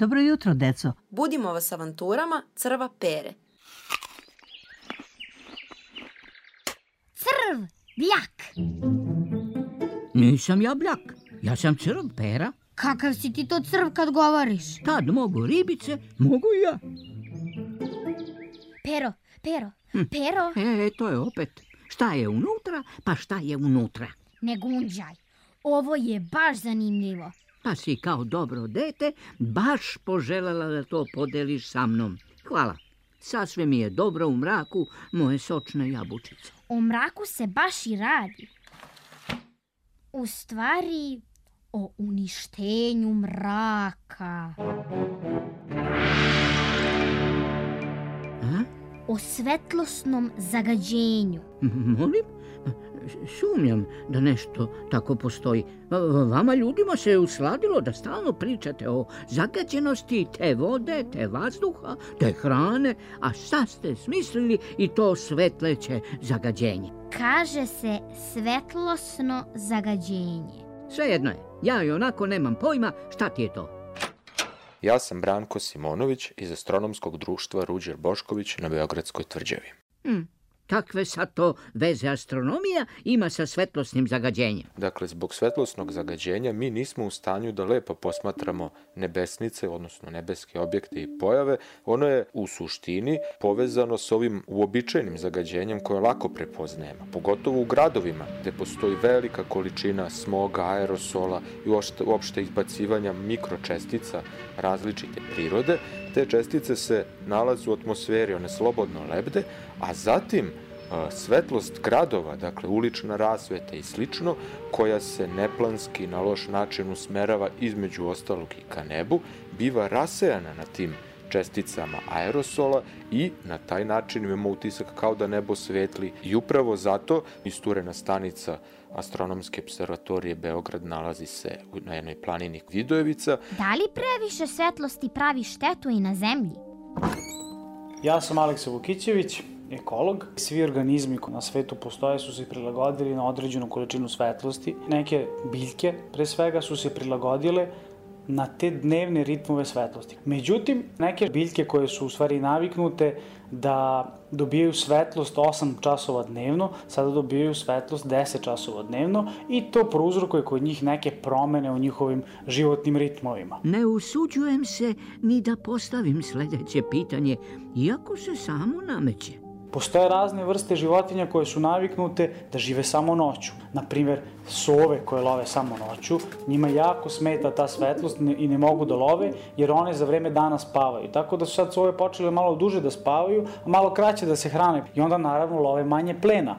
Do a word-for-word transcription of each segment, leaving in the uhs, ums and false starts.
Dobro jutro, deco. Budimo vas avanturama crva Pere. Crv, bljak. Nisam ja bljak, ja sam crv, Pera. Kakav si ti to crv kad govoriš? Tad mogu ribice, mogu i ja. Pero, Pero, hm. Pero. E, to je opet. Šta je unutra, pa šta je unutra? Ne gunđaj, ovo je baš zanimljivo. Pa si kao dobro dete baš poželjela da to podeliš sa mnom. Hvala. Sasve mi je dobro u mraku, moje sočne jabučice. O mraku se baš i radi. U stvari, o uništenju mraka. A? O svetlosnom zagađenju. Molim? Sumnjam da nešto tako postoji. Vama ljudima se je usladilo da stalno pričate o zagađenosti te vode, te vazduha, te hrane, a sad ste smislili i to svetleće zagađenje. Kaže se svetlosno zagađenje. Svejedno je, ja i onako nemam pojma šta ti je to. Ja sam Branko Simonović iz Astronomskog društva Ruđer Bošković na Beogradskoj tvrđavi. Hmm. Kakve sad to veze astronomija ima sa svetlosnim zagađenjem? Dakle, zbog svetlosnog zagađenja mi nismo u stanju da lepo posmatramo nebesnice, odnosno nebeske objekte i pojave. Ono je u suštini povezano s ovim uobičajenim zagađenjem koje lako prepoznajemo, pogotovo u gradovima gde postoji velika količina smoga, aerosola i uopšte izbacivanja mikročestica različite prirode. Te čestice se nalaze u atmosferi, one slobodno lebde, a zatim svetlost gradova, dakle ulična rasveta i slično, koja se neplanski na loš način usmerava između ostalog i ka nebu, biva rasejana na tim česticama aerosola i na taj način imamo utisak kao da nebo svetli i upravo zato isturena stanica Astronomske observatorije Beograd nalazi se na jednoj planini Vidojevica. Da li previše svetlosti pravi štetu i na zemlji? Ja sam Aleksa Vukićević, ekolog. Svi organizmi koji na svetu postoje su se prilagodili na određenu količinu svetlosti. Neke biljke, pre svega, su se prilagodile na te dnevne ritmove svetlosti. Međutim, neke biljke koje su u stvari naviknute da dobijaju svetlost osam časova dnevno, sada dobijaju svetlost deset časova dnevno i to prouzrokuje kod njih neke promene u njihovim životnim ritmovima. Ne usuđujem se ni da postavim sledeće pitanje, iako se samo nameće. Postoje razne vrste životinja koje su naviknute da žive samo noću. Naprimer, sove koje love samo noću, njima jako smeta ta svetlost i ne mogu da love jer one za vreme dana spavaju. Tako da su sad sove počele malo duže da spavaju, a malo kraće da se hrane i onda naravno love manje plena.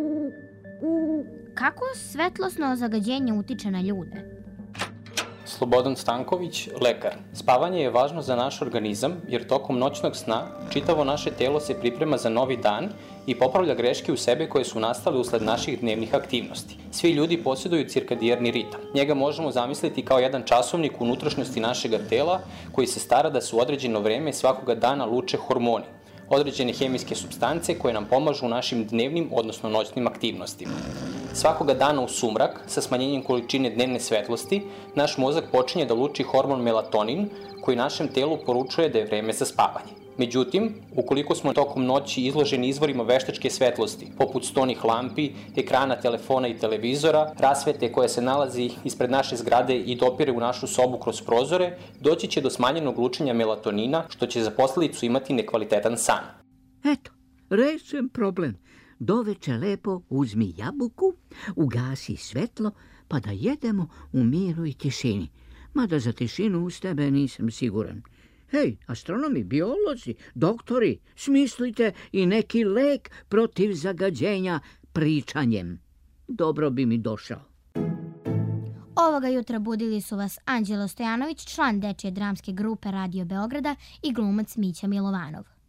Kako svetlosno zagađenje utiče na ljude? Slobodan Stanković, lekar. Spavanje je važno za naš organizam jer tokom noćnog sna čitavo naše telo se priprema za novi dan i popravlja greške u sebe koje su nastale usled naših dnevnih aktivnosti. Svi ljudi posjeduju cirkadijerni ritam. Njega možemo zamisliti kao jedan časovnik u unutrašnjosti našega tela koji se stara da se u određeno vreme svakoga dana luče hormoni, određene hemijske supstance koje nam pomažu u našim dnevnim, odnosno noćnim aktivnostima. Svakoga dana u sumrak, sa smanjenjem količine dnevne svetlosti, naš mozak počinje da luči hormon melatonin, koji našem telu poručuje da je vreme za spavanje. Međutim, ukoliko smo tokom noći izloženi izvorima veštačke svetlosti, poput stonih lampi, ekrana telefona i televizora, rasvete koja se nalazi ispred naše zgrade i dopire u našu sobu kroz prozore, doći će do smanjenog lučenja melatonina, što će za posledicu imati nekvalitetan san. Eto, rešen problem. Doveče lepo uzmi jabuku, ugasi svetlo, pa da jedemo u miru i tišini. Mada za tišinu uz tebe nisam siguran. Hej, astronomi, biolozi, doktori, smislite i neki lek protiv zagađenja pričanjem. Dobro bi mi došao. Ovoga jutra budili su vas Anđelo Stojanović, član dečije dramske grupe Radio Beograda i glumac Mića Milovanov.